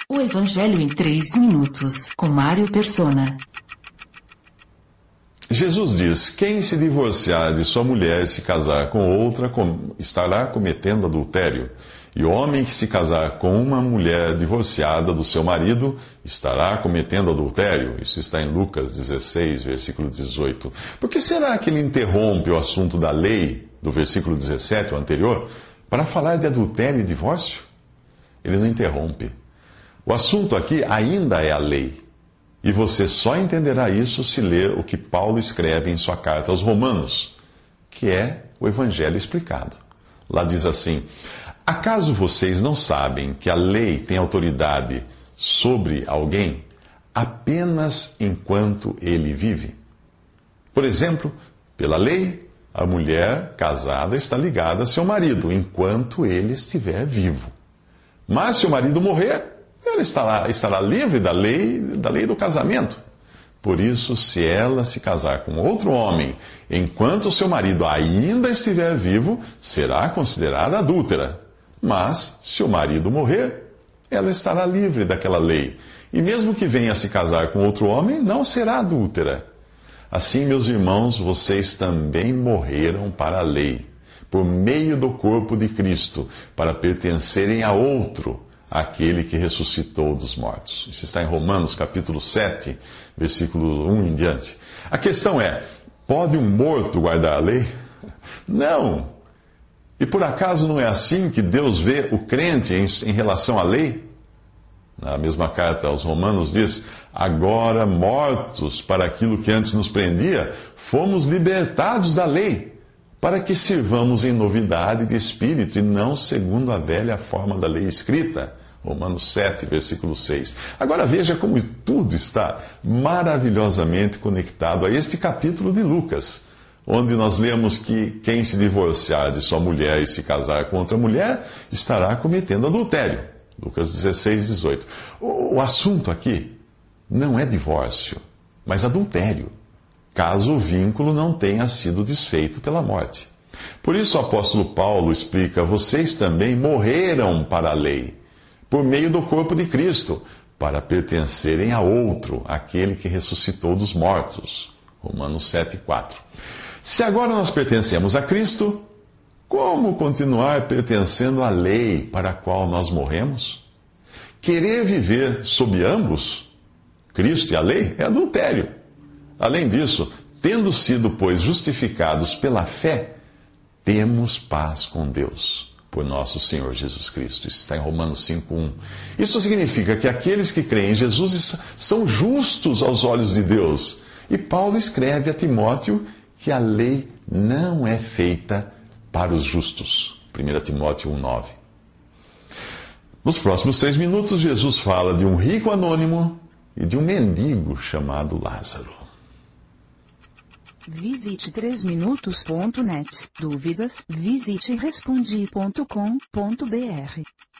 O Evangelho em 3 minutos, com Mário Persona. Jesus diz: quem se divorciar de sua mulher e se casar com outra, estará cometendo adultério. E o homem que se casar com uma mulher divorciada do seu marido, estará cometendo adultério. Isso está em Lucas 16, versículo 18. Por que será que ele interrompe o assunto da lei, do versículo 17, o anterior, para falar de adultério e divórcio? Ele não interrompe. O assunto aqui ainda é a lei. E você só entenderá isso se ler o que Paulo escreve em sua carta aos Romanos, que é o Evangelho explicado. Lá diz assim: acaso vocês não sabem que a lei tem autoridade sobre alguém apenas enquanto ele vive? Por exemplo, pela lei, a mulher casada está ligada a seu marido enquanto ele estiver vivo. Mas se o marido morrer, ela estará livre da lei do casamento. Por isso, se ela se casar com outro homem enquanto seu marido ainda estiver vivo, será considerada adúltera. Mas, se o marido morrer, ela estará livre daquela lei. E mesmo que venha a se casar com outro homem, não será adúltera. Assim, meus irmãos, vocês também morreram para a lei, por meio do corpo de Cristo, para pertencerem a outro, aquele que ressuscitou dos mortos. Isso está em Romanos capítulo 7, versículo 1 em diante. A questão é: pode um morto guardar a lei? Não! E por acaso não é assim que Deus vê o crente em relação à lei? Na mesma carta aos Romanos diz: agora mortos para aquilo que antes nos prendia, fomos libertados da lei, para que sirvamos em novidade de espírito e não segundo a velha forma da lei escrita. Romanos 7, versículo 6. Agora veja como tudo está maravilhosamente conectado a este capítulo de Lucas, onde nós lemos que quem se divorciar de sua mulher e se casar com outra mulher estará cometendo adultério. Lucas 16, 18. O assunto aqui não é divórcio, mas adultério, caso o vínculo não tenha sido desfeito pela morte. Por isso o apóstolo Paulo explica: vocês também morreram para a lei, por meio do corpo de Cristo, para pertencerem a outro, aquele que ressuscitou dos mortos. Romanos 7, 4. Se agora nós pertencemos a Cristo, como continuar pertencendo à lei para a qual nós morremos? Querer viver sob ambos, Cristo e a lei, é adultério. Além disso, tendo sido, pois, justificados pela fé, temos paz com Deus, por nosso Senhor Jesus Cristo. Isso está em Romanos 5:1. Isso significa que aqueles que creem em Jesus são justos aos olhos de Deus. E Paulo escreve a Timóteo que a lei não é feita para os justos. 1 Timóteo 1:9. Nos próximos 3 minutos, Jesus fala de um rico anônimo e de um mendigo chamado Lázaro. Visite 3minutos.net. Dúvidas? Visite respondi.com.br.